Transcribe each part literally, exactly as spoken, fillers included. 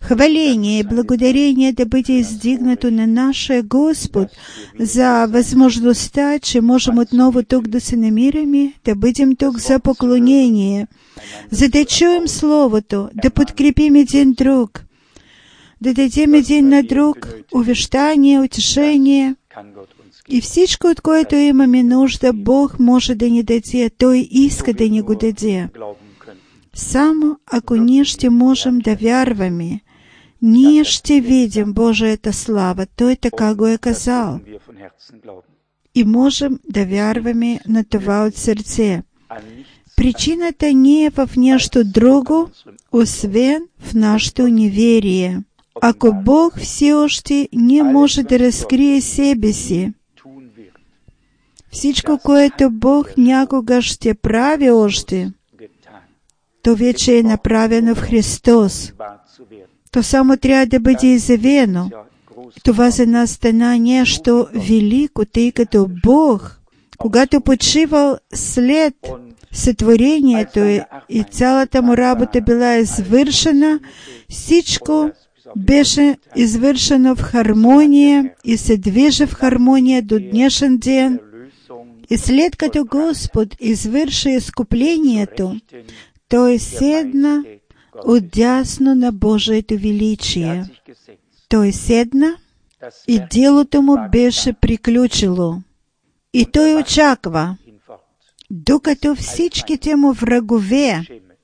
Хваление и благодарение да бъде издигнато на наше Господ за възможността, че можем отново тук да се намираме, да бъдем тук за поклонение, за да чуем Словото, да подкрепим един друг, да дадем един на друг увещание, утешение. И всичко, от което имаме нужда, Бог може да ни даде. Той иска да ни го даде. Само ако ние ще можем да вярваме, ние ще видим Божията слава. Той така го е казал. И можем да вярваме на това от сърце. Причината не е в нещо друго, освен в нашето неверие. Ако Бог все още не може да разкрие себе си, всичко, което Бог някога ще прави още, то вече е направено в Христос. То само трябва да бъде изявено. Това за нас стана нещо велико, тъй като Бог, когато почивал след сътворението и цялата му работа била извършена, всичко беше извършено в хармония и се движи в хармония до днешен ден. И след като Господ извърши изкуплението, Той седна отдясно на Божието величие. Той седна и делото му беше приключило. И Той очаква, докато всичките му врагове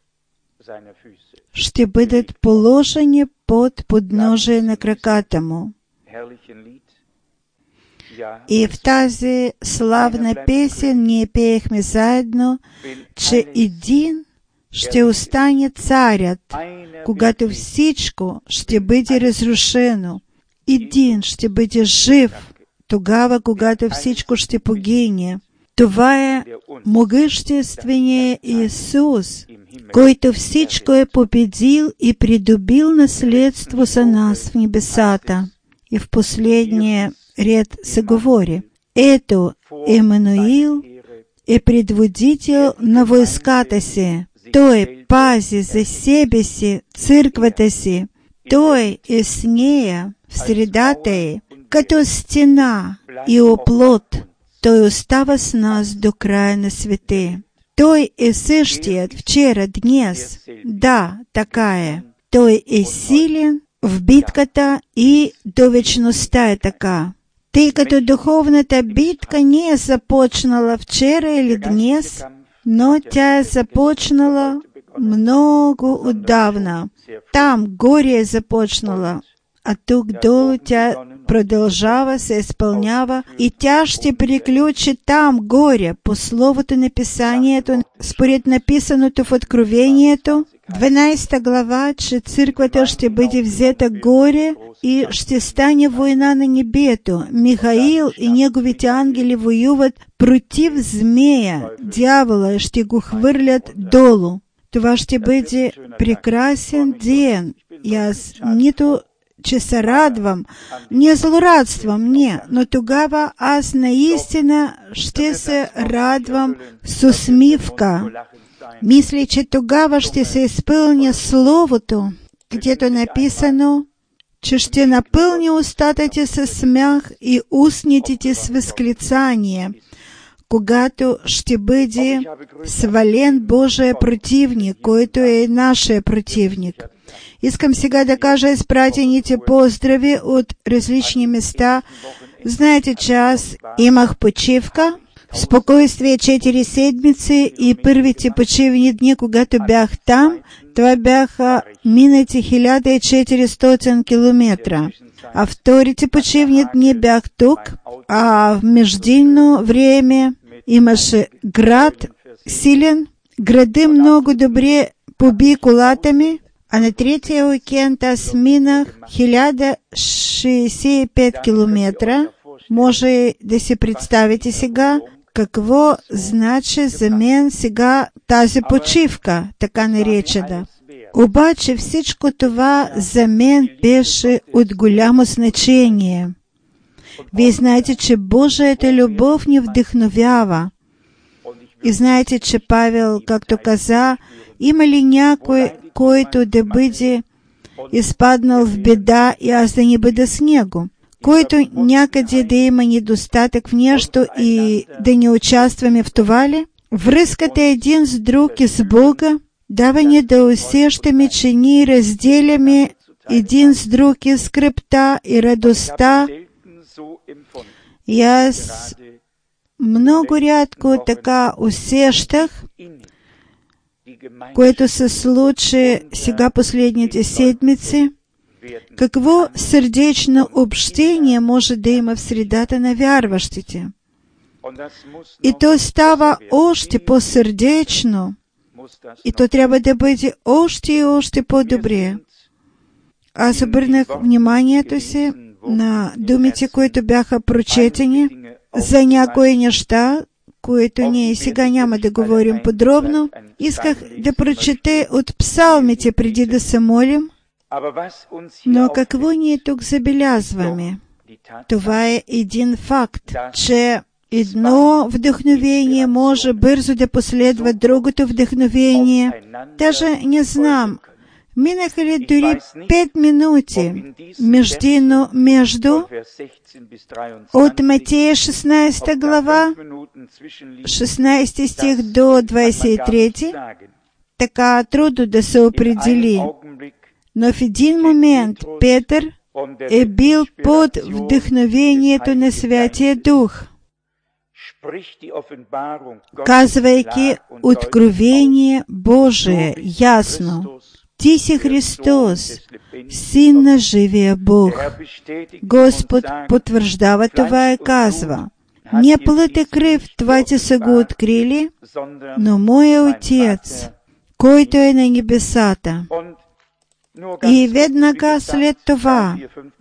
ще бъдат положени под подножие на краката му. И в тази славна песен ние пеехме заедно, че един ще остане царят, когато всичко ще бъде разрушено. Един ще бъде жив, тогава, когато всичко ще погине. Това е могъщественият Исус, който всичко е победил и придобил наследство за нас в небесата. И в последния ред се говори: ето, Емануил е предводител на войската си. Той пази за себе си църквата си. Той е с нея в средата й, като стена и оплот. Той остава с нас до края на света. Той е същият вчера, днес. Да, така е. Той е силен в битката и до вечността е така. Тъй като духовната битка не е започнала вчера или днес, но тя е започнала много отдавна. Там горе е започнала, а тук долу тя продължава, се изпълнява и тя ще приключи там горе, по словото на Писанието, според написаното в Откровението, дванадесета глава, че църквата ще бъде взета горе и ще стане война на небето. Михаил и неговите ангели воюват против змея, дявола, ще го хвърлят долу. Това ще бъде прекрасен ден. И аз нито че се радвам, не злорадствам, не, но тогава аз наистина ще се радвам с усмивка. Мисля, че тогава ще се изпълня Словото, където написано, че ще напълни устата ти със смях и устните ти с възклицание, когато ще бъде свален Божия противник, който е нашия противник. Искам сега да кажа изпратените поздрави от различни места. Знаете, че аз имах почивка, спокойствие четири седмици и първите почивни дни, когато бях там, това бяха минати хиляда и четиристотин километра. А вторите почивни дни бях тук, а в междинно време имаше град силен, града много добре поби колата ми, а на третия уикенд аз минах хиляда шестдесет и пет километра. Може да си представите сега какво значи за мен сега тази почивка, така наречена. Обаче всичко това за мен беше от голямо значение. Вие знаете, че Божията любов ни вдъхновява. И знаете, че Павел, както каза, има ли някой, който да бъде изпаднал в біда, і аз да не буде снегу, който някъде да има недостатък в нещо и да не участваме в това ли? Връзката един с друг и с Бога дава ни да усещаме, че ние разделяме един с друг и скръпта и радостта. И аз много рядко така усещах, което се случи сега последните седмици, какво сърдечно общение може да има в средата на вярващите. И то става още по-сърдечно, и то трябва да бъде още и още по-добре. Аз обърнах вниманието си на думите, които бяха прочетени за някои неща, които ние сега няма да говорим подробно. Исках да прочете от псалмите преди да се молим, но какво ние тук забелязваме? Това е един факт, че едно вдъхновение може бързо да последва другото вдъхновение. Даже не знам, минаха ли дори пет минути между, между от Матея шестнадесета глава, шестнадесети стих до двадесет и трети, така трудно да се определи. Но в един момент Петър е бил под вдъхновението на Святия Дух, казвайки откровение Божие ясно. Ти си Христос, Син на живия Бог. Господ потвърждава това и казва: не плът и кръв това ти са го открили, но Моя Отец, който е на небесата. И веднага след това,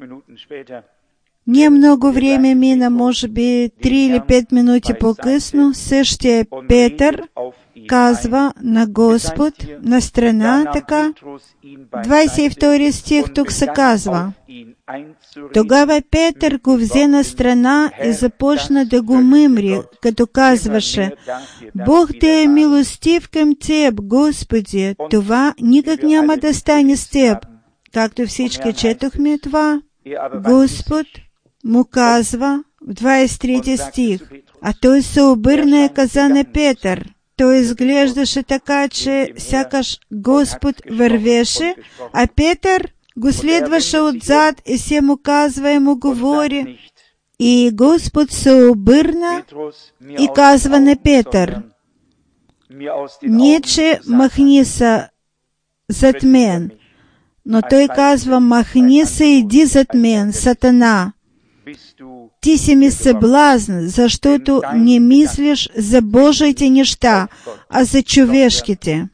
не много време мина, може би три или пет минути по-късно, същия Петър казва на Господ, на страна така, двадесет и втори стих тук се казва: тогава Петър го взе на страна и започна да го мъмри, като казваше: Бог да е милостив към теб, Господи, това никак няма да стане с теб. Както всички четохме това, Господ му казва в двадесет и трети стих, а той се обърна и каза на Петър. Той изглеждаше така, че сякаш Господ вървеше, а Петър го следваше отзад и се му казва и му говори. И Господ се обърна и казва на Петър: не, че махни се зад мен, но той казва: махни се, иди зад мен, Сатана. Ти си ми съблазн, защото не мислиш за Божиите неща, а за човешките.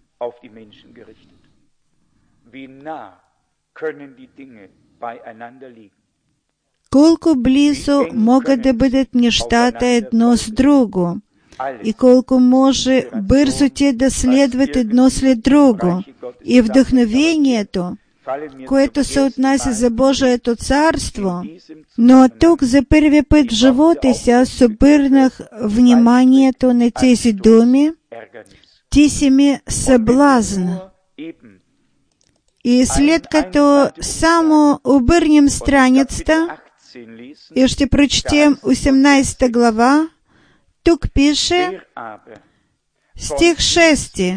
Колко близо могат да бъдат нещата едно с друго и колко може бързо те да следват едно след друго. И вдъхновението, което се отнася за Божието царство, но тук за първи път в живота си аз обърнах вниманието на тези думи: ти си ми съблазн. И след като само обърнем страницата и ще прочетем осемнадесета глава, тук пише стих шести: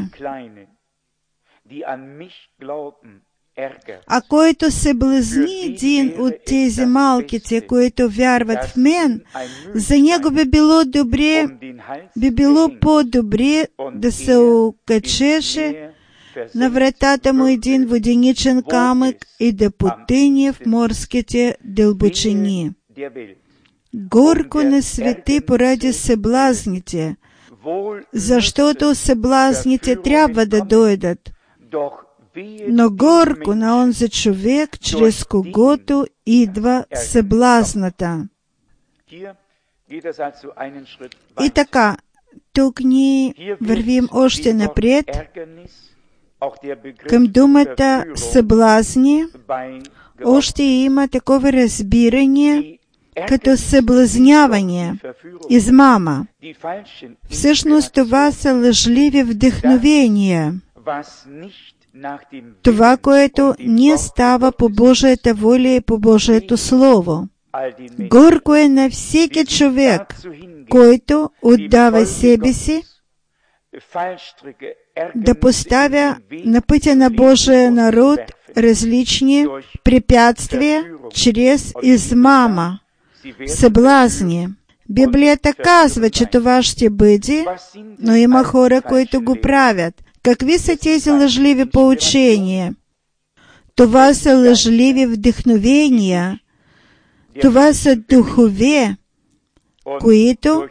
а който се блазни един от тези малките, които вярват в мен, за него би било добре, би било по-добре да се окачеше на вратата му един воденичен камък и да потъне в морските дълбочини. Горко на свете поради съблазните, защото съблазните трябва да дойдат, но горко на онзи човек, чрез когото идва съблазната. И така, тук ни вървим още напред към думата съблазни. Още има такова разбиране като съблазняване, измама. Всъщност това са лъжливи вдъхновения, това, което не става по Божията воля и по Божието Слово. Горко е на всеки човек, който отдава себе си да поставя на пътя на Божия народ различни препятствия чрез измама, съблазни. Библията казва, че това ще бъде, но има хора, които го правят. Какви са тези лъжливи поучения? Това са лъжливи вдъхновения. Това са духове, които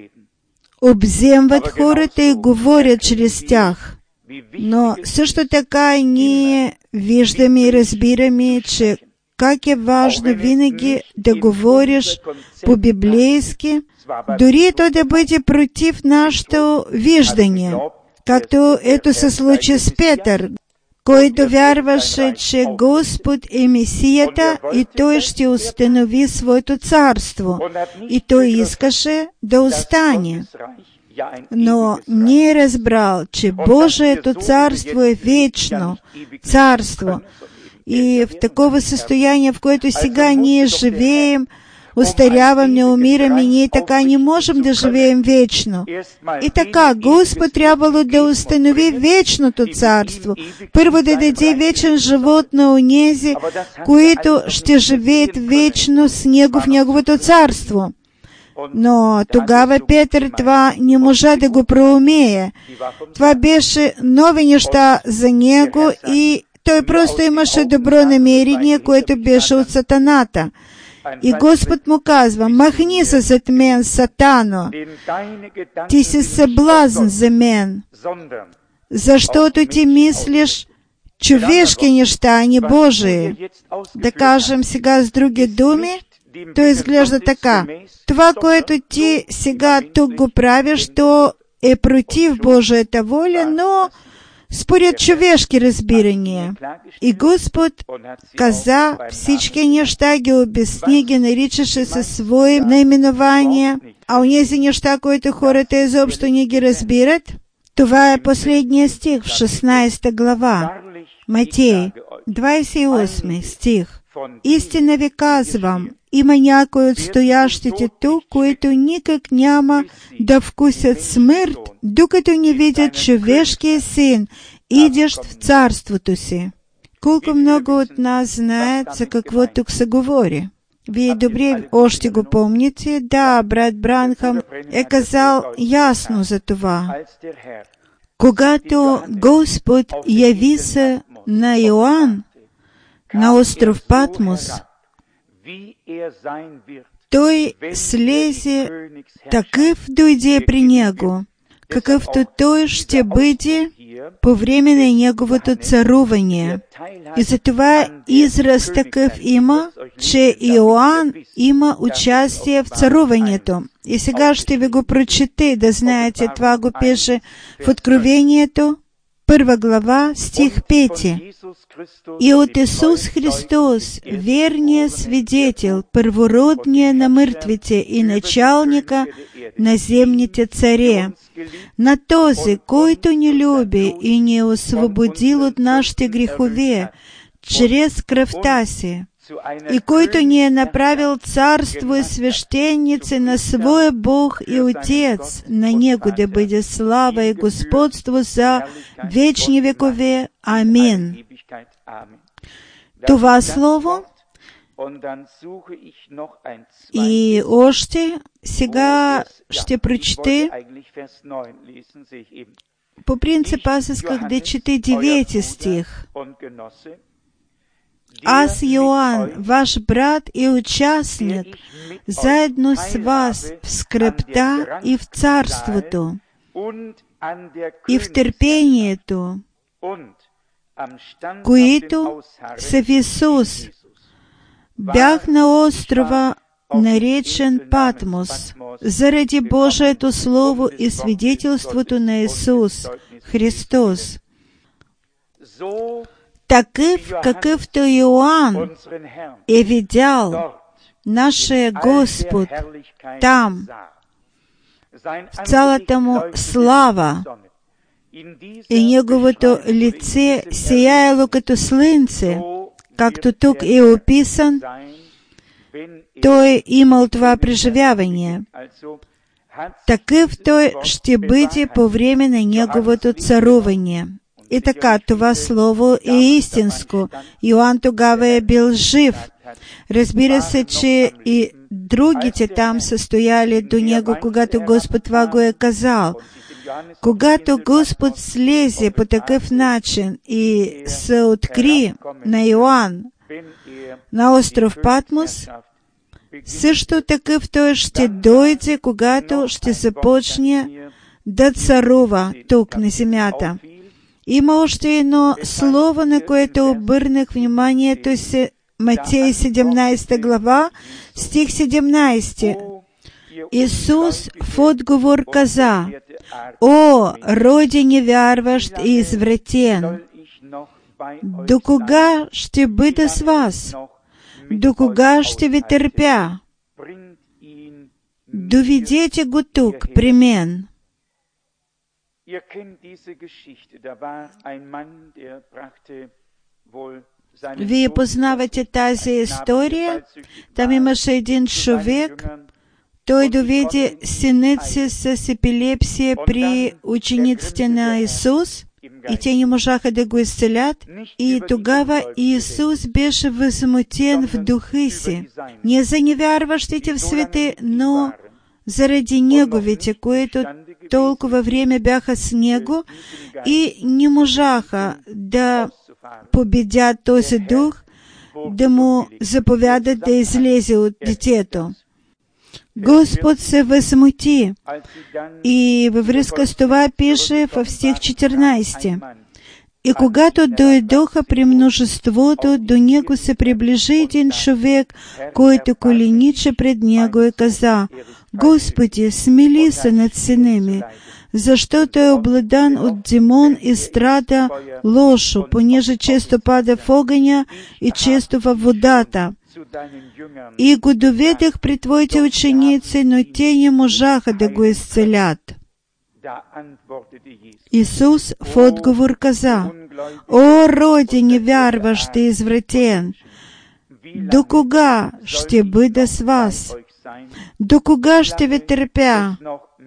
обземват хората и говорят чрез тях. Но също така и ние виждаме и разбираме, че как е важно винаги да говориш по-библейски, дори то да бъде против нашето виждане, както ето се случи с Петър, който вярваше, че Господ е Месията и Той ще установи своето царство. И той искаше да остане. Но не е разбрал, че Божието царство е вечно царство. И в такова състояние, в което сега ние живеем, устаряваме, умираме, ние така не можем да живеем вечно. И така, Господ трябвало да установи вечното царство. Първо да даде вечен живот на онези, които ще живеят вечно с Него в Неговото царство. Но тогава Петър това не можа да го проумее. Това беше нови неща за него и той просто имаше добро намерение, което беше от сатаната. И Господ му казва: махни се зад мен, Сатано, ти си съблазн за мен, защото ти мислиш човешки неща, а не Божии. Да кажем сега с други думи, то изглежда така. Това, което ти сега тук го правиш, то е против Божията воля, но според човешки разбирания. И Господ каза всички неща, ги обясни, ги наричаше със свои наименования, а онези неща, които хората изобщо не ги разбират, това е последния стих в шестнадесета глава. Матей, двадесет и осми стих. Истина ви казвам, има някои от стоящите тук, които никак няма да вкусят смърт, докато не видят човешкия син, идещ в царството си. Колко много от нас знаят за какво тук се говори. Вие добре още го помните? Да, брат Бранхам е казал ясно за това. Когато Господ яви се на Йоан на остров Патмос, той слезе такъв дойде при него, какъвто той ще бъде по време на неговото царуване. И затова израз такъв има, че Иоанн има участие в царуването. И сега ще ви го прочете, да знаете, това го пише в Откровението, първа глава, стих пети. И от Исус Христос, верния свидетел, първородния на мъртвите и началника на земните царе, на този, който ни люби и ни е освободил от нашите грехове, чрез кръвта си, и който ни е направил царство и свещеници на своя Бог и Отец, на Него да бъде слава и господство за вечни векове. Амин. Това слово и още сега ще прочете. По принцип, аз исках да чете девети стих. Аз, Йоанн, ваш брат и участник, заедно с вас в скръбта и в царството, и в търпението, които са в Исус, бях на острова, наречен Патмос, заради Божието Слово и свидетелството на Исус Христос. Такъв, какъвто Йоанн е видял нашия Господ там, в цялата му слава, і Неговото лице сіяло като слънце, както тук е описан, той имал това преживяване. Такъв той ще бъде по време на Неговото царуване. И така, това слово е истинско. Йоанн тогава е бил жив. Разбира се, че и другите там са стояли до него, когато Господ това го е казал. Когато Господ слезе по такъв начин и се откри на Йоанн на остров Патмос, също такъв той ще дойде, когато ще започне да царува тук на земята. Има още едно слово, на което обърнах вниманието си, Матей седемнадесета глава, стих седемнадесети. Исус в отговор каза: «О, роди невярващ и извратен, до кога ще бъда с вас? До кога ще ви търпя? Доведете го тук при мен». Вие познавате тази история. Там имаше един човек, той доведе синът си с епилепсия при учениците на Исус и те не можаха да го изцелят. И тогава Исус беше възмутен в духа си. Не за невярващите в света, но заради неговите, които толкова време бяха с него и не можаха да победят този дух, да му заповядат да излезе от детето. Господ се възмути и във връзка с това пише в стих четирнадесети. И когато дойдоха при множеството, до него се приближи един човек, който колениче пред него и каза: Господи, смили се над сина ми, защото е обладан от демон и страда лошо, понеже често пада в огъня и често във водата. И го доведах при Твоите ученици, но те не можаха да го изцелят. Исус в отговор каза: «О, роди невярващ и извратен, до кога ще бъда с вас? До кога ще ви търпя?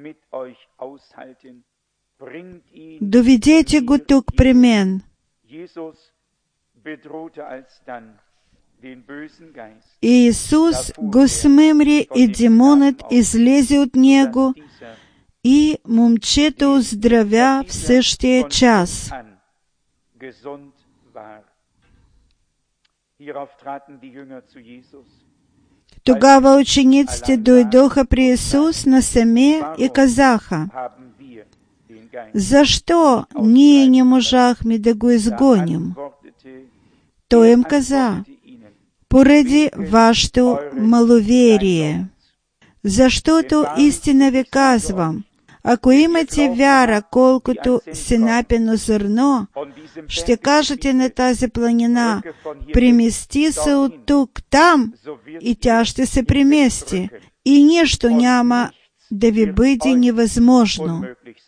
Доведете го тук при мен». И Исус го смъмри и демонът излезе от него и момчето оздравя в същия час. Тогава учениците дойдоха при Исус насаме и казаха: «Защо ние не можахме да го изгоним?» Той им каза: «Поради вашето маловерие. Защото истина ви казвам, ако имате вяра, колкото сенапено зърно, ще кажете на тази планина: премести се от тук там, и тя ще се премести, и нищо няма да ви бъде невъзможно».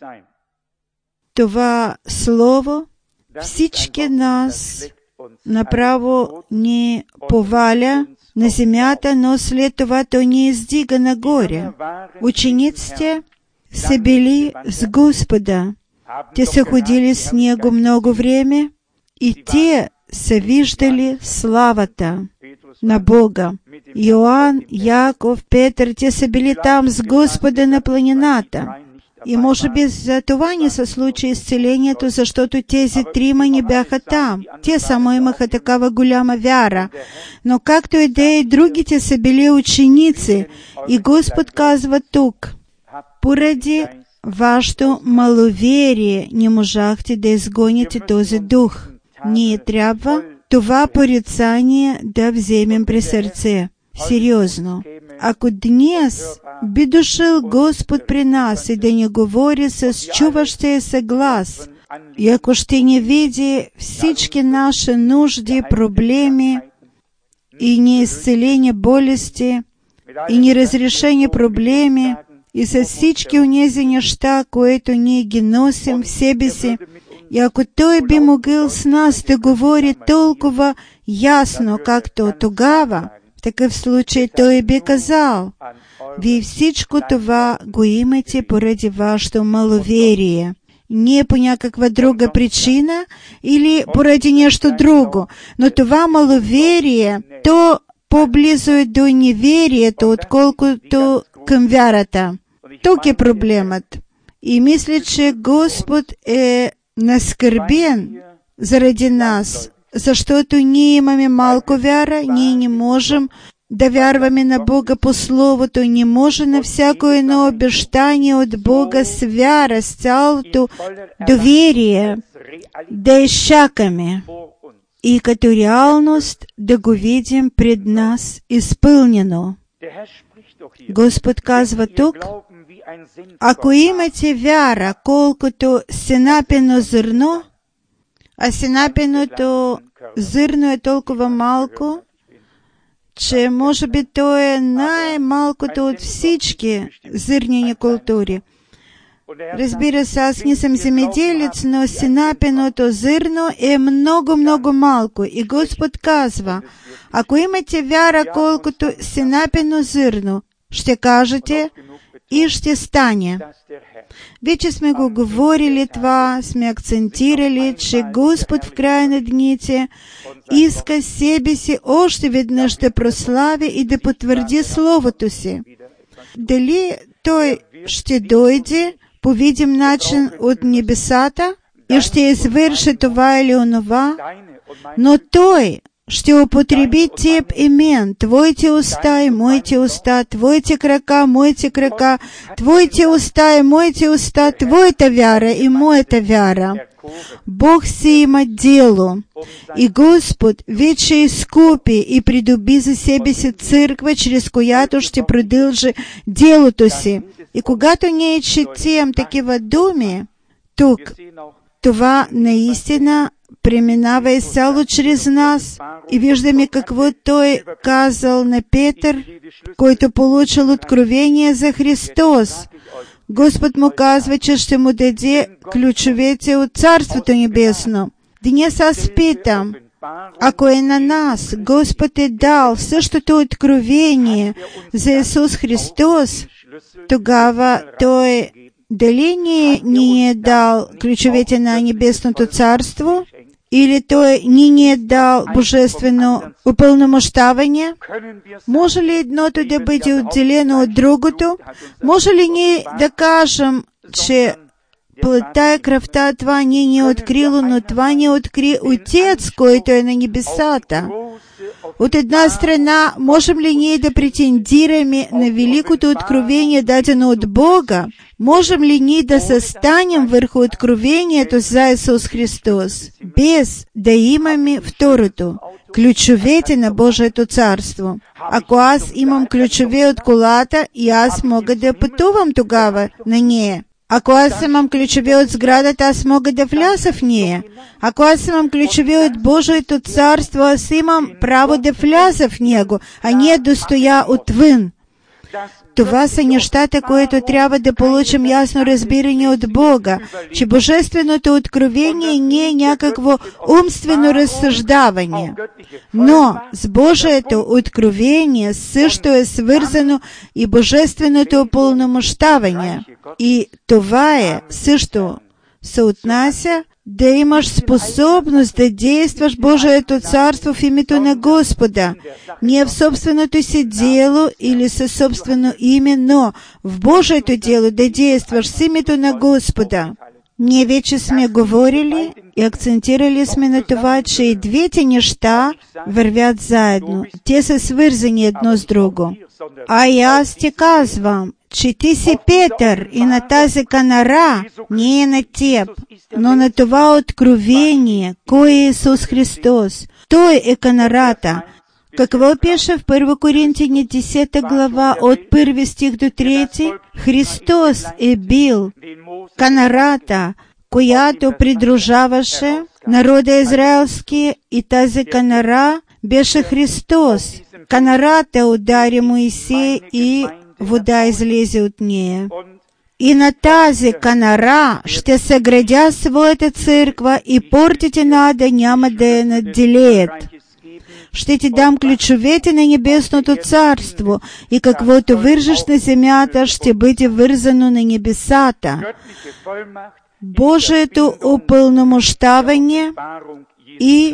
Това слово всички нас направо ни поваля на земята, но след това то ни издига нагоре. Учениците са били с Господа. Те са ходили с Него много време и те са виждали славата на Бога. Йоанн, Яков, Петър, те са били там с Господа на планината. И може би за това не се случи изцелението, защото тези трима не бяха там. Те само имаха такава голяма вяра. Но както и да е, другите са били ученици. И Господ казва тук: поради вашето маловерие не можахте да изгоните този дух. Ние трябва това порицание да вземем при сърце. Сериозно. Ако днес би дошъл Господ при нас и да ни говори с чуващия се глас, и ако ще ни види всички наши нужди, проблеми и неизцелени болести, и неразрешени проблеми, і за всички онези неща, които ние ги носим в себе си. И ако Той би могъл с нас да говори толкова ясно, както тогава, в такъв случай Той би казал: вие всичко това го имате поради вашето маловерие. Не по някаква друга причина или поради нещо друго, но това маловерие, то по-близо е до неверието, отколкото към вярата. Тук е проблемът. И мисля, че Господ е наскърбен заради нас, защото ние имаме малко вяра, ние не можем да вярваме на Бога по Словото, не може на всяко едно обещание от Бога с вяра, с цялото доверие да изчакаме и като реалност да го видим пред нас изпълнено. Господ казва тук: ако имате вяра, колкото сенапено зърно, а сенапеното зърно е толкова малко, че може би то е най-малкото от всички зърнени култури. Разбира се, аз не съм земеделец, но сенапеното зърно е много-много малко. И Господ казва: ако имате вяра, колкото сенапено зърно, ще кажете и ще стане. Вече сме го говорили това, сме акцентирали, че Господ в края на дните иска себе си още веднъж да прослави и да потвърди Словото си. Дали Той ще дойде по видим начин от небесата и ще извърши това или онова, но Той ще употреби теб и мен, твоите уста и моите уста, твоите крака, моите крака, твоите уста и моите уста, твоята вяра и моята вяра. Бог си има дело, и Господ вече изкупи и придоби за себе си църква, чрез която ще продължи делото си. И когато ние четем такива думи, тук, това наистина преминава изцяло чрез нас и виждаме какво Той казал на Петър, който получил откровение за Христос. Господ му казва, че ще му даде ключовете от Царството Небесно. Днес аз питам, ако е на нас, Господ е дал същото откровение за Исус Христос, тогава Той дали ни, ни е дал ключовете на Небесното Царство, или Той ни, ни е дал божествено упълномощаване? Може ли едното да бъде отделено от другото? Може ли ние да кажем, че плътта и кръвта това ни ни е открило, но това ни откри Отец, който е на небесата? От една страна, можем ли ние да претендираме на великото откровение, дадено от Бога? Можем ли ние да състанем върху откровението за Исус Христос, без да имаме второто, ключовете на Божието царство? Ако аз имам ключове от колата, и аз мога да пътувам тогава на нея. Ако аз имам ключове от сградата, аз мога да вляза в нея. Ако аз имам ключове от Божието царство, аз имам право да вляза в него, а не да стоя отвън. Това са нещата, които трябва да получим ясно разбиране от Бога, че Божественото откровение не е някакво умствено разсъждаване, но с Божието откровение също е свързано и Божественото упълномощаване. И това е също се отнася да имаш способност да действаш Божието царство в името на Господа, не в собственото си дело или със собствено име, но в Божието дело да действаш с името на Господа. Ние вече сме говорили и акцентирали сме на това, че и двете неща вървят заедно. Те са свързани едно с друго. А и аз ти казвам, че ти си Петър и на тази канара не е на теб, но на това откровение, кой е Исус Христос. Той е канарата. Какво пише в първа Коринтияни десета глава от първи стих до трети? Христос е бил канарата, която придружаваше народа израелски, и тази канара беше Христос. Канарата удари Моисей и вода излезе от нея. И на тази канара ще се градя своята църква и портите нада няма да я наделеят. Ще ти дам ключовете на небесното царство и каквото вържеш на земята, ще бъде вързано на небесата. Божието упълномощаване и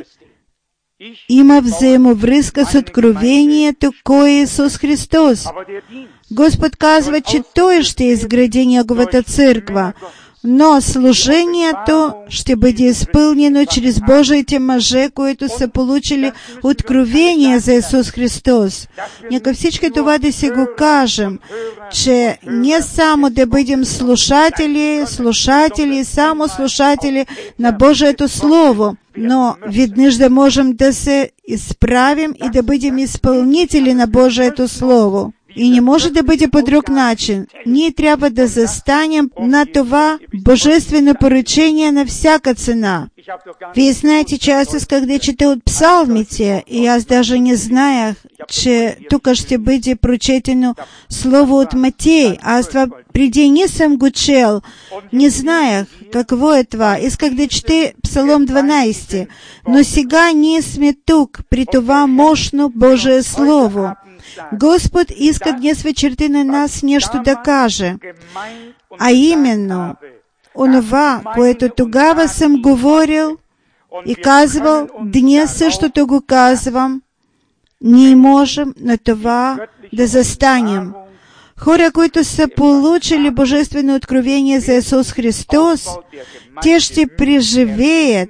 има взаимовръзка с откровението, кой е Исус Христос. Господ казва, че Той ще изгради Неговата църква, но служението ще бъде изпълнено чрез Божиите мъже, които са получили откровение за Исус Христос. Нека всички това да си го кажем, че не само да бъдем слушатели, слушатели, само слушатели на Божието Слово, но веднъж да можем да се изправим и да бъдем изпълнители на Божието Слово. И не може да бъде по друг начин. Ние трябва да застанем на това божествено поръчение на всяка цена. Вие знаете, че аз исках да чета от псалмите, и аз даже не знаех, че тук ще бъде прочетено слово от Матей. Аз това преди не съм го чел, не знаех какво е това. Исках да чете Псалом дванайсети, но сега ние сме тук, при това мощно Божие Слово. Господ иска днес вечерта на нас нещо да каже, а именно онова, което тогава съм говорил и казвал, днес същото го казвам, ние можем на това да застанем. Хора, които са получили божествено откровение за Исус Христос, те ще преживеят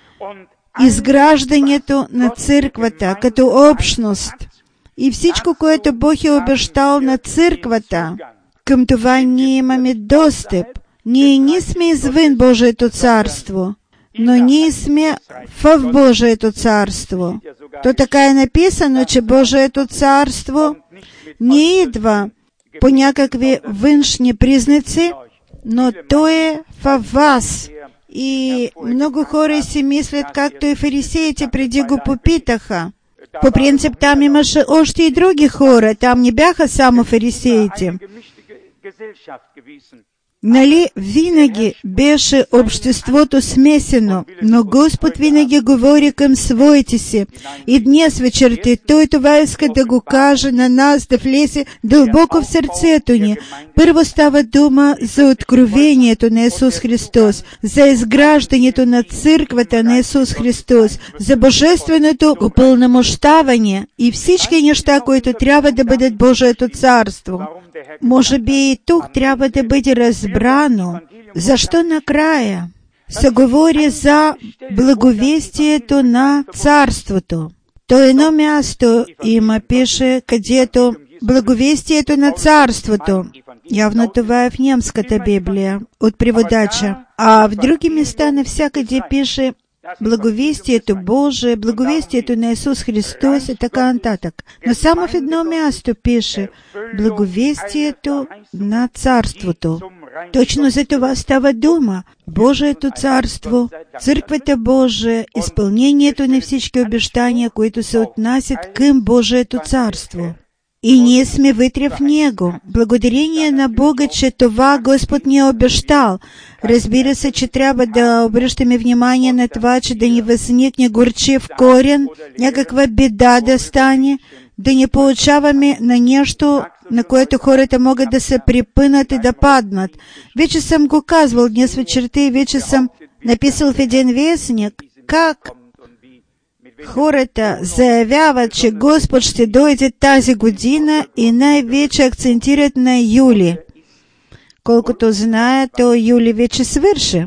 изграждането на църквата като общност. И всичко, което Бог е обещал на църквата, към това ние имаме достъп. Ние не сме извън Божието царство, но ние сме в Божието царство. То така е написано, че Божието царство не идва по някакви външни признаци, но то е в вас. И много хора си мислят, както и фарисеите преди го попитаха. По принцип, там имаше още и други хора. Там не бяха само фарисеите. Нали, винаги беше обществото смесено, но Господ винаги говори към своите си. И днес вечерта Той това иска да го каже на нас, да влезе дълбоко в сърцето ни. Първо става дума за откровението на Исус Христос, за изграждането на църквата на Исус Христос, за божественото упълномощаване и всички неща, които трябва да бъдат Божието царство. Може би и тук трябва да бъде разбрано, защо накрая се говори за благовестието на царството. То едно място има пише, където благовестието на царството. Явно това е в немската Библия, от преводача. А в други места навсякъде пише благовестието Божие, благовестието на Исус Христос и така нататък. Но само в едно място пише благовестието на царството. Точно за това става дума. Божието царство, църквата Божия, изпълнението на всички обещания, които се отнасят към Божието царство. И ние сме вътре в Него. Благодарение на Бога, че това Господ ни е обещал. Разбира се, че трябва да обръщаме внимание на това, че да ни възникне горчив корен, някаква беда да стане, да не получаваме на нещо, на което хората могат да се припънат и да паднат. Вече съм го казвал днес вечерта и вече съм написал в един вестник, как хората заявяват, че Господ ще дойде тази година и най-вече акцентират на юли. Колкото знае, то юли вече свърши.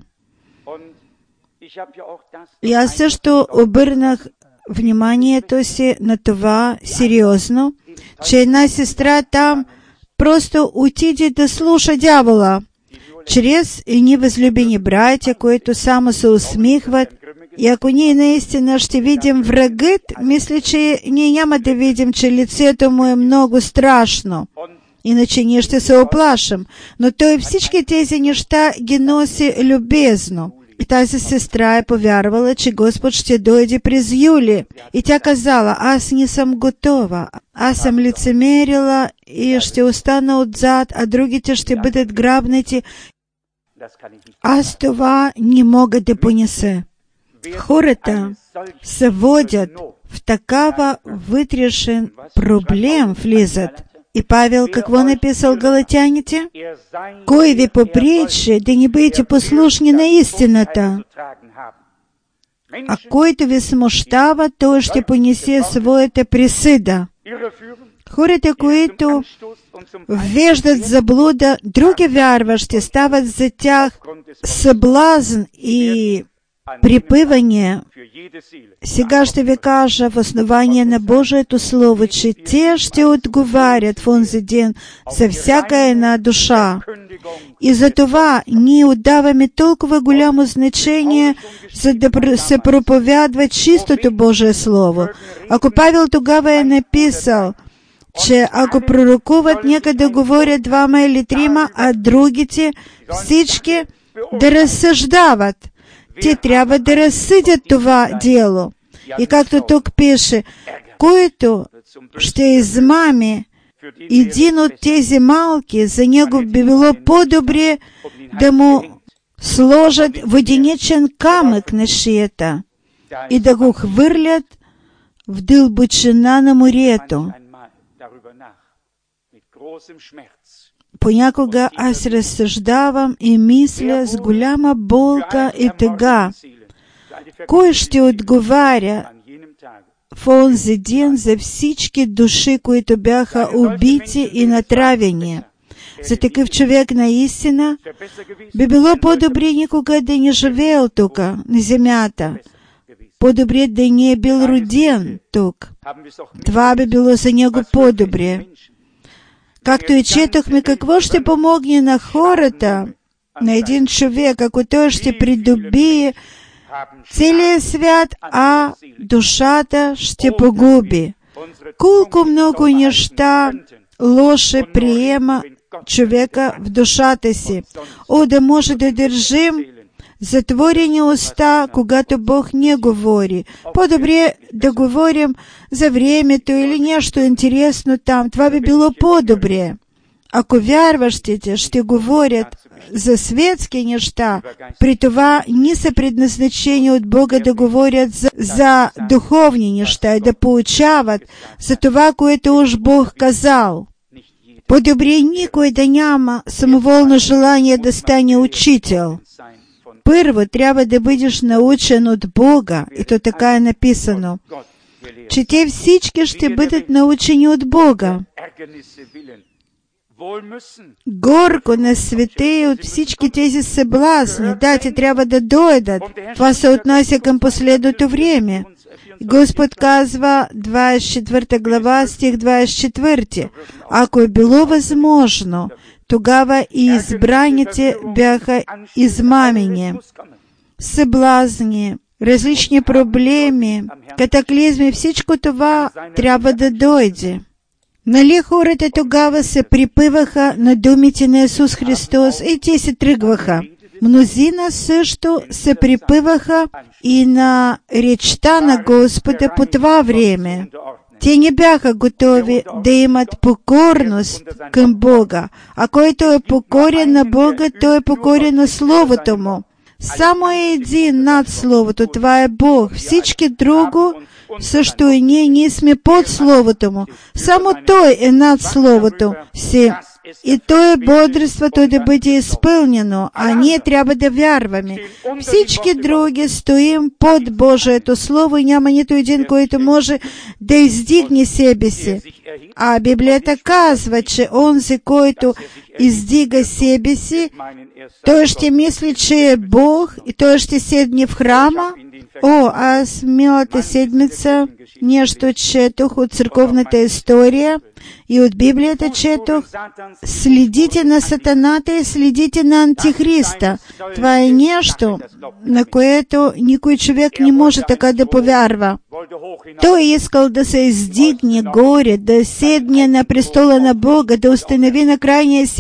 И аз също обърнах вниманието си на това сериозно, че една сестра там просто отиде да слуша дявола, чрез едни възлюбени братя, които само се усмихват. И ако ние наистина ще видим врагът, мисля, че ние няма да видим, че лицето му е много страшно. Иначе ние ще се оплашим. Но той всички тези неща ги носи любезно. І тази сестра повярвала, чи Господь ще дойде през Юлі. І тя казала, аз не съм готова, аз съм лицемерила і ще остану отзад, а другите ще бъдат грабнати. Аз това не мога да понеса. Хората се водят в такава вътрешен проблем влизат. И Павел какво написал галатяните? Кой ви попречи да не бъдете послушни на истината? А който ви смущава, той ще понесе своята присъда. Хората, които ввеждат в заблуда други вярващи, стават за тях съблазн и припивание. Сега ще ви кажа в основание на Божието Слово, че те ще отговарят в онзи ден за всяка една душа. И за това ние отдаваме толкова голямо значение, за да се проповядва чистото Божие Слово. Ако Павел тогава е написал, че ако пророкуват, нека да говорят двама или трима, а другите всички да разсъждават. Те трябва да разсъдят това дело. И както тук пише, който ще измами един от тези малки, за него би било по-добре да му сложат воденичен камък на шията и да го хвърлят в дълбочина на морето. Понякога аз разсъждавам и мисля с голяма болка и тъга. Кой ще отговаря в онзи ден за всички души, които бяха убити и натравени? За такъв човек наистина би било по-добре никога да не живеел тук, на земята. По-добре да не е бил роден тук. Това би било за него по-добре. Както и четохме, какво ще помогне на хората, на един човек, ако той ще придобие целия свят, а душата ще погуби. Колко много неща лошо приема човека в душата си. О, да може да държим затворени уста, когато Бог не говори. По-добре да говорим за времето или нещо интересно там. Това би било по-добре. Ако вярващите ще говорят за светски неща, при това не са предназначени от Бога да говорят за, за духовни неща и да поучават за това, което уж Бог казал. По-добре никой да няма самоволно желание да стане учител. Първо трябва да бъдеш научен от Бога, и то така е написано, че те всички ще бъдат научени от Бога. Горко на света и от всички тези съблазни, да, те трябва да дойдат. Това се отнася към последното време. Господ казва, двадесет и четвърта глава, стих двадесет и четвърти. Ако е било възможно, тогава и избраните бяха измамени. Съблазни, различни проблеми, катаклизми, всичко това трябва да дойде. Нали хората тогава се припиваха на думите на Исус Христос и те се тръгваха. Мнозина също се припиваха и на речта на Господа по това време. Те не бяха готови да имат покорност към Бога. А който е покорен на Бога, той е покорен на Словото Му. Само е един над Словото, това е Бог. Всички друго, също и ние, ние сме под Словото Му. Само Той е над Словото си. И то е бодрството да бъде изпълнено, а ние трябва да вярваме. Всички други стоим под Божието Слово и няма нито един, който може да издигне себе си. А Библията казва, че онзи, който издига себе си, той ще мисли, че е Бог и той ще седне в храма. О, аз миналата седмица нещо четох от църковната история и от Библията четох: следите на Сатаната и следите на Антихриста. Това е нещо, на което никой човек не може така да повярва. Той искал да се издигне горе, да седне на престола на Бога, да установи на крайния си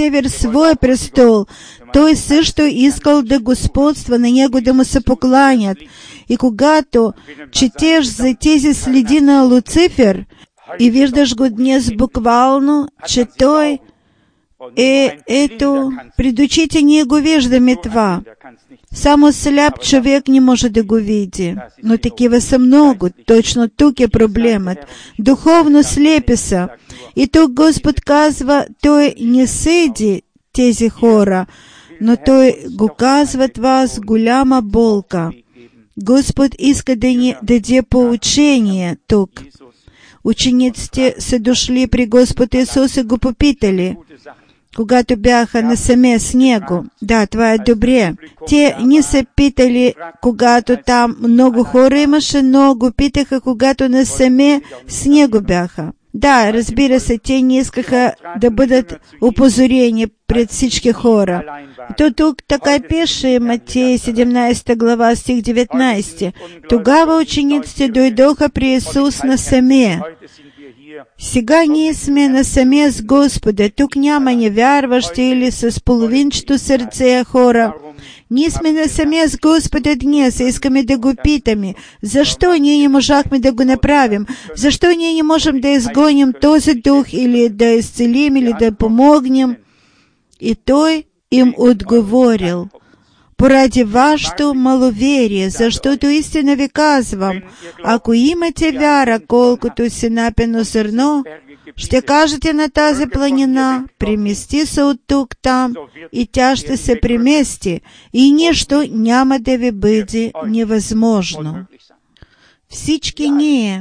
север свой престол, той също искал да господства, на него да му се покланят. И когато четеш за тези следи на Луцифер и виждаш го днес буквално, че той е, ето, пред очите ние го виждаме това. Само сляп човек не може да го види. Но такива са много. Точно тук е проблемът. Духовно слепи са. И тук Господ казва, Той не съди тези хора, но Той го казва това с голяма болка. Господ иска да ни даде поучение тук. Учениците са дошли при Господ Исус и го попитали, когато бяха насаме с Него. Да, това е добре. Те не се питали, когато там много хора имаше, но го питаха, когато насаме с Него бяха. Да, разбира се, те не искаха да бъдат опозорени пред всички хора. То тук така пише Матей седемнадесета глава, стих деветнадесети. Тогава учениците дойдоха при Исус насаме. Сега ние сме насаме с Господа. Тук няма невярващи или с половинчето сърце хора. Ние сме насаме с Господа днес и искаме да го питаме. Защо ние не можахме да го направим? Защо ние не можем да изгоним този дух или да изцелим, или да помогнем? И Той им отговорил: поради вашето маловерие, защото истина ви казвам, ако имате вяра, колкото синапено зърно, ще кажете на тази планина, премести се от тук там, и тя ще се премести, и нищо няма да ви бъде невъзможно. Всички ние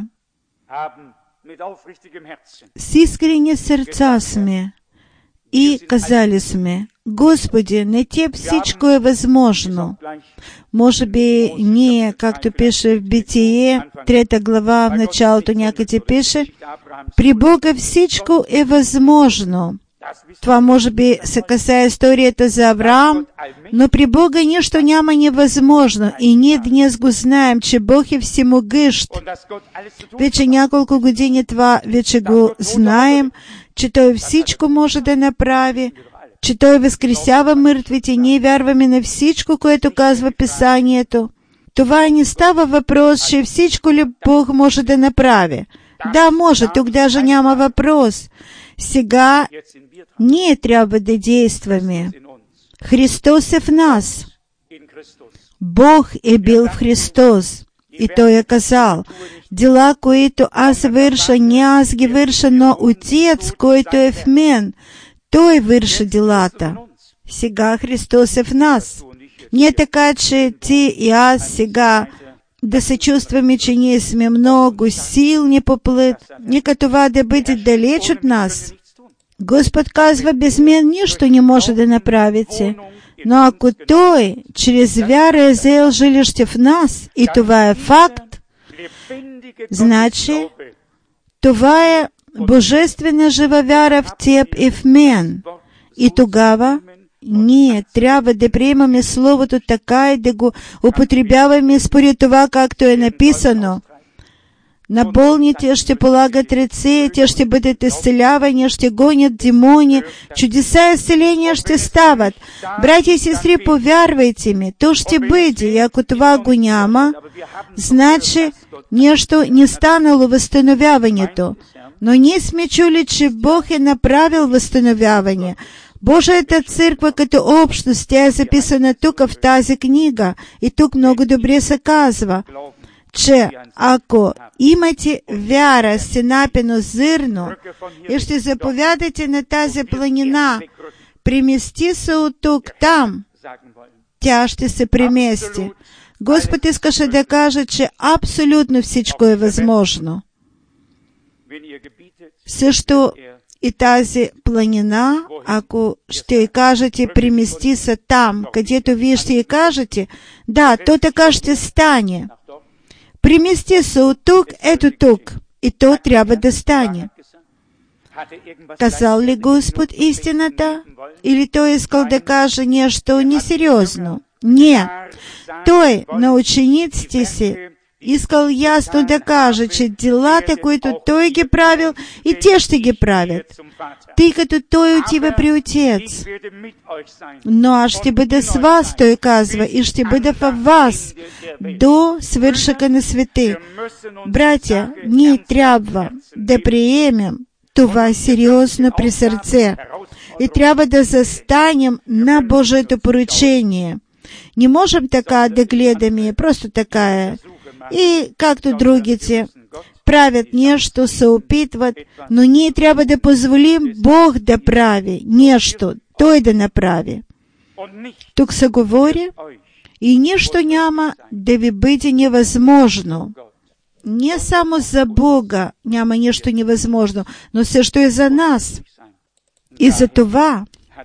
с искрени сърца сме и казали сме: Господи, на Теб всичко е възможно. Може би ние, както пише в Битие, трета глава, в началото някъде пише, при Бога всичко е възможно. Това може би се касае историята за Авраам, но при Бога нищо няма невъзможно. И ние днес го знаем, че Бог е всемогъщ. Вече няколко години това вече го знаем, че Той всичко може да направи, че Той възкресява мъртвите. Ние вярваме на всичко, което казва Писанието. Това не става въпрос, че всичко ли Бог може да направи. Да, може, тук даже няма въпрос. Сега ние трябва да действаме. Христос е в нас. Бог е бил в Христос. И Той е казал: дела, които аз върша, не аз ги върша, но Отец, който е в мен, Той върши делата. Сега Христос е в нас. Не така, че ти и аз сега да се чувстваме, че ние сме много силни по плът. Нека това да бъде далеч от нас. Господ казва: без мен нищо не може да направите. Но ако Той чрез вяра е взел жилище в нас, и това е факт, значи това е божествена жива вяра в теб и в мен. И тогава ние трябва да приемаме Словото така и да го употребяваме според това, както е написано. На болните ще полагат ръце, те ще бъдат изцелявани, ще гонят демони, чудеса и изцеления ще стават. Братя и сестри, повярвайте ми, то ще бъде. И ако това го няма, значи нещо не станало възстановяването. Но ние сме чули, че Бог е направил възстановяване. Божията църква като общност, тя е записана тук в тази книга. И тук много добре се казва, че ако имате вяра, синапено зърно, и ще заповядате на тази планина, премести се от тук там, тя ще се премести. Господ искаше да каже, че абсолютно всичко е възможно. Също и тази планина, ако ще й кажете, премести се там, където вие ще й кажете, да, то така ще стане. Премести се от тук, ето тук, и то трябва да стане. Казал ли Господ истината? Или Той искал да каже нещо несериозно? Не. Той на учениците си Искал ясно докаже, че делата, които Той ги правил, и те ще ги правят, тъй като Той отива при Отец. Но аз ще бъда с вас, Той казва, и ще бъда във вас до свършъка на света. Братя, ние трябва да приемем това сериозно при сърце и трябва да застанем на Божието поручение. Не можем така да гледаме, просто така е. И както другите правят нещо, се опитват, но ние трябва да позволим Бог да прави нещо, Той да направи. Тук се говори, и нищо няма да ви бъде невъзможно. Не само за Бога няма нищо невъзможно, но също и за нас. И за това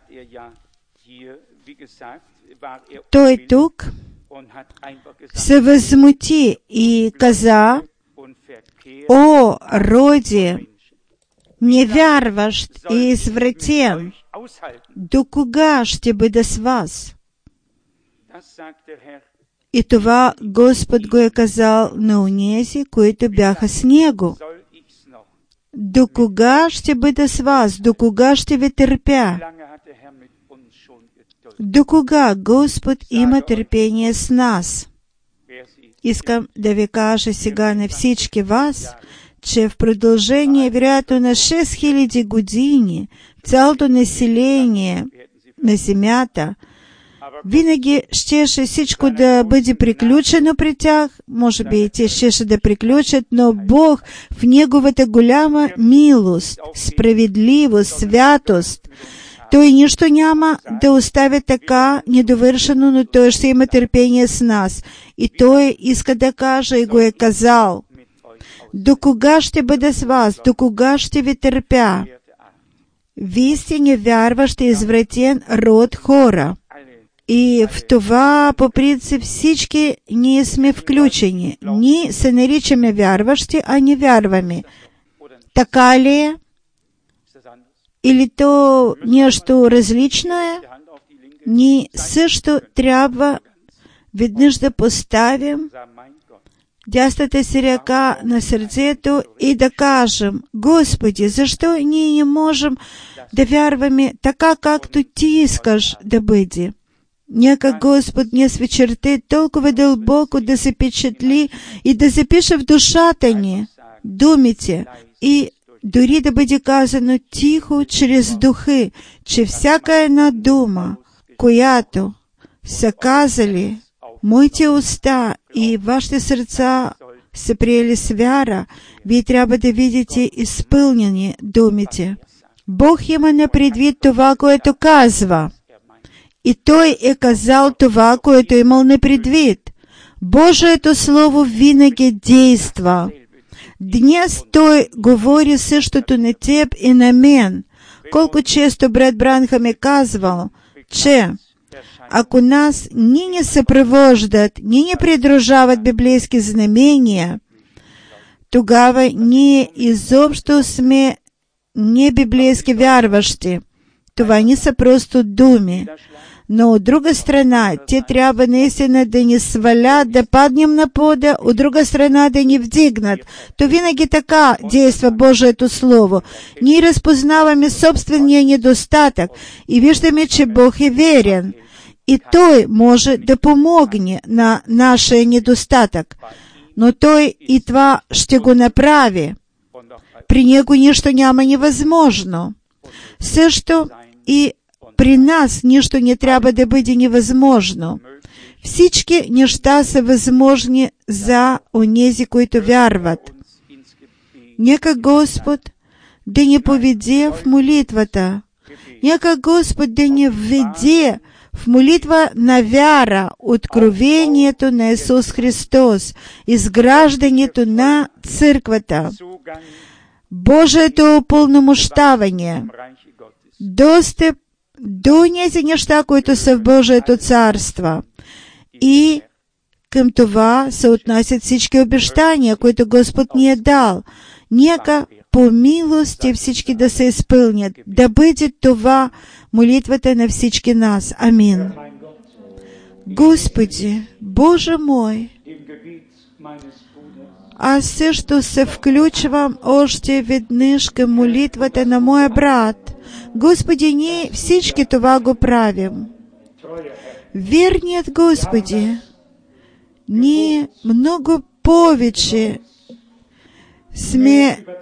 Той тук се възмути и каза: «О, роди, невярващ и извратен, до кога ще бъда с вас?» И това Господ го е казал на онези, които бяха с Него. До кога ще бъда с вас? До кога ще ви търпя? До кога Господ има търпение с нас? Искам да ви кажа сега на всички вас, че в продължение, вероятно, на шест хиляди години цялото население на земята винаги щеше всичко да бъде приключено при тях, може би и те щеше да приключат, но Бог в Неговата голяма милост, справедливост, святост, Той нищо няма да остави така недовършено, но Той ще има търпение с нас. И Той иска да каже и го е казал: «До кога ще бъда с вас? До кога ще ви търпя? Вие сте невярващи, извратен род хора». И в това, по принцип, всички ние сме включени. Ние се наричаме вярващи, а не вярваме. Така ли е? Или то нещо различно е? Ние също трябва веднъж да поставим дясната си ръка на сърцето и да кажем: «Господи, защо ние не можем да вярваме така, както Ти искаш да бъде?» Нека Господ днес вечерта толкова дълбоко да се впечатли и да запише в душата ни думите, и дори да бъде казано тихо чрез духи, че всяка една дума, която са казали моите уста и вашите сърца са приели с вяра, вие трябва да видите изпълнени думите. Бог има на предвид това, което казва. И Той е казал това, което е имал на предвид. Божието Слово винаги действа. Днес Той говори същото на теб и на мен. Колко често брат Бранхам е казвал, че ако нас ни не съпровождат, ни не придружават библейски знамения, тогава ние изобщо сме не библейски вярващи. Това не са просто думи. Но от друга страна, те трябва наистина да ни свалят, да паднем на пода, от друга страна да ни вдигнат. То винаги така действа Божието Слово. Ние разпознаваме собствения недостатък и виждаме, че Бог е верен. И Той може да помогне на нашия недостатък. Но Той и това ще го направи. При Него нищо няма невъзможно. Също и при нас нищо не трябва да бъде невъзможно. Всички неща са възможни за онези, които вярват. Нека Господ да ни поведе в молитвата. Нека Господ да ни введе в молитва на вяра, откровението на Исус Христос, изграждането на църквата, Божието упълномощаване, достъп до тези неща, които са в Божието царство. И към това се отнасят всички обещания, които Господ ни е дал. Нека по милости всички да се изпълнят, да бъде това молитвата на всички нас. Амин. Господи, Боже мой, А все, що се включвам, още веднъж към молитвата на моя брат. Господи, ние всички това го правим. Верният Господи, ние много повече сме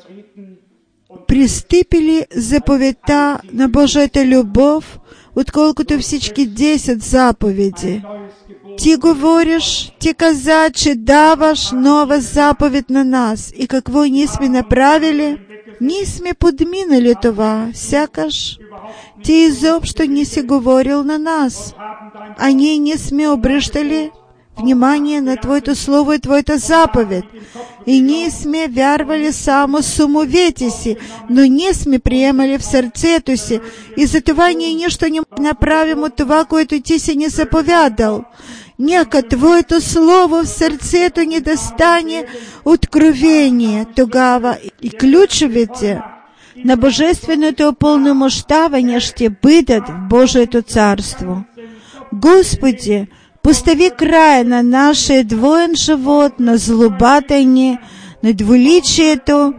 пристъпили заповедта на Божията любов, отколкото всички десет заповеди. Ти говориш, ти каза, че даваш нова заповед на нас. И какво ние сме направили? Ние сме подминали това, сякаш ти изобщо не си говорил на нас, а ние не сме обръщали внимание на Твоето Слово и Твоята заповед. И ние сме вярвали само с умовете си, но не сме приемали в сърцето си. И затова ние нищо не направим от това, което Ти си ни заповядал. Нека Твоето Слово в сърцето ни да стане откровение. Тогава и ключовете на Божественото упълномощаване ще бъдат в Божието Царство. Господи, постави край на нашия двоен живот, на злобата ни, на двуличието,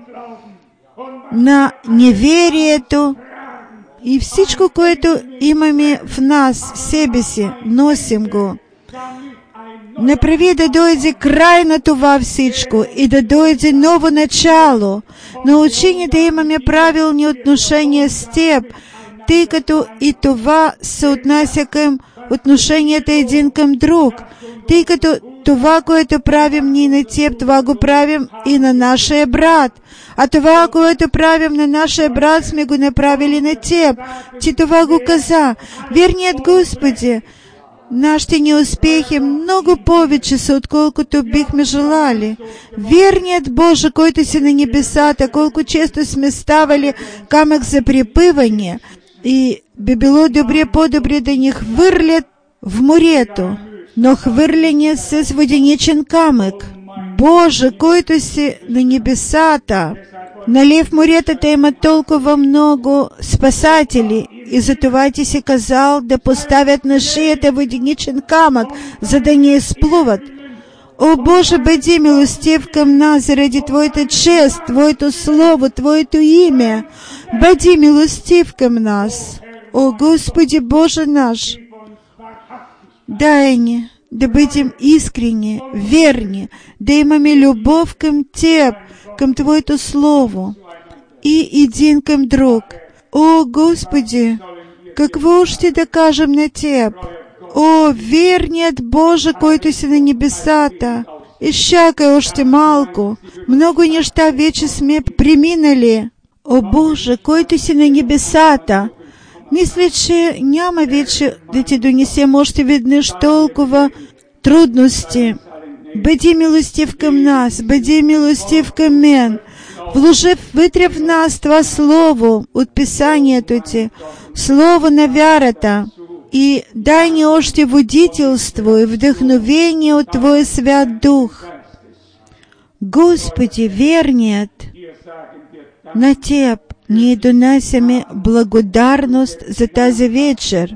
на неверието и всичко, което имаме в нас, в себе си, носим го. Направи да дойде край на това всичко и да дойде ново начало. Научи ни да имаме правилни отношения с Теб, тъй като и това се отнася към отношенията един към друг, тъй като това, което правим ние на Теб, това го правим и на нашия брат. А това, което правим на нашия брат, сме го направили на Теб. Ти това го каза. Верният Господи, нашите неуспехи много повече са, отколкото бихме желали. Верният Боже, който си на небесата, колко често сме ставали камък за припъване, и би било добре, по-добре да ни хвърлят в морето, но хвърляне с водяничен камък. Боже, който си на небесата, нали в моретата има толкова много спасатели, и затова Ти си казал да поставят на шията водяничен камък, за да не изплуват. О Боже, бъди милостив към нас заради Твоята чест, Твоето Слово, Твоето име. Бъди милостив към нас. О Господи Боже наш, дай ни да бъдем искрени, верни, да имаме любов към Теб, към Твоето Слово и един към друг. О Господи, какво ще да кажем на Теб? О, верният Боже, който си на небесата, изчакай още малко, много неща вече сме преминали. О Боже, който си на небесата, мисля, че няма вече да Ти донесем още веднъж толкова трудности. Бъди милостив към нас, бъди милостив към мен. Вложи вътре в нас това Слово от Писанието Ти, Слово на вярата, и дай ни още водителство и вдъхновение от Твоя Свят Дух. Господи, верният, на Теб ние донасяме благодарност за тази вечер,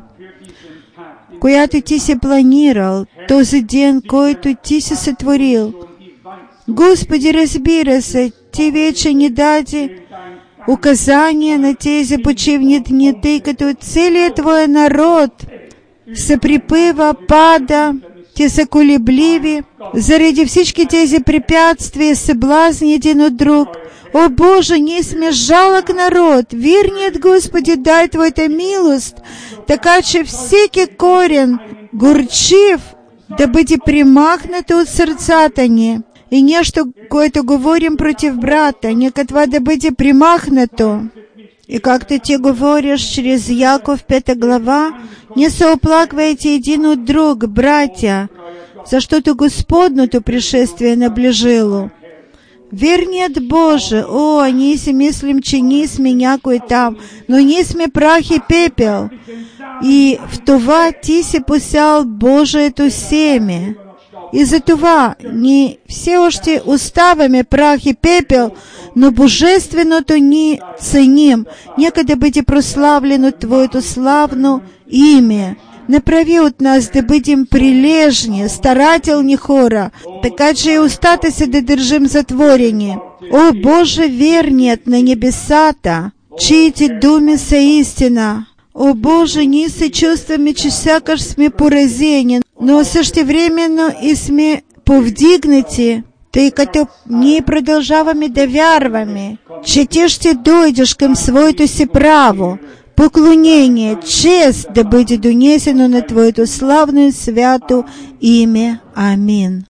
която Ти си планирал, този ден, който Ти си сътворил. Господи, разбира се, Ти вече ни даде указания на тези почивни дни, тъй като целият Твой народ се припъва, пада, те са колебливи, заради всички тези препятствия, съблазни един от друг. О Боже, ние сме жалък народ, верният Господи, дай Твоята милост, така че всеки корен, горчив, да бъде примахнато от сърцата ни. И нещо, което говорим против брата, нека това да бъде примахнато. И както Ти говориш чрез Яков пета глава, не се оплаквайте един от друг, братя, защото Господното пришествие наближило. Верният Боже, о, ние си мислим, че ние сме някой там, но ние сме прах и пепел. И в това Ти си посял Божието семе. И за това ние все още оставаме прах и пепел, но Божественото ни ценим. Нека да бъде прославлено Твоето славно име. Направи от нас да бъдем прилежни, старателни хора, така че и устата си да държим затворени. О Боже верният на небесата, чиите думи са истина. О Боже, ние се чувстваме, че сякаш сме поразени, но същевременно и сме повдигнати, тъй като ние продължаваме да вярваме, че Ти ще дойдеш към своето си право. Поклонение, чест да бъде донесено на Твоето славно и свято име. Амин.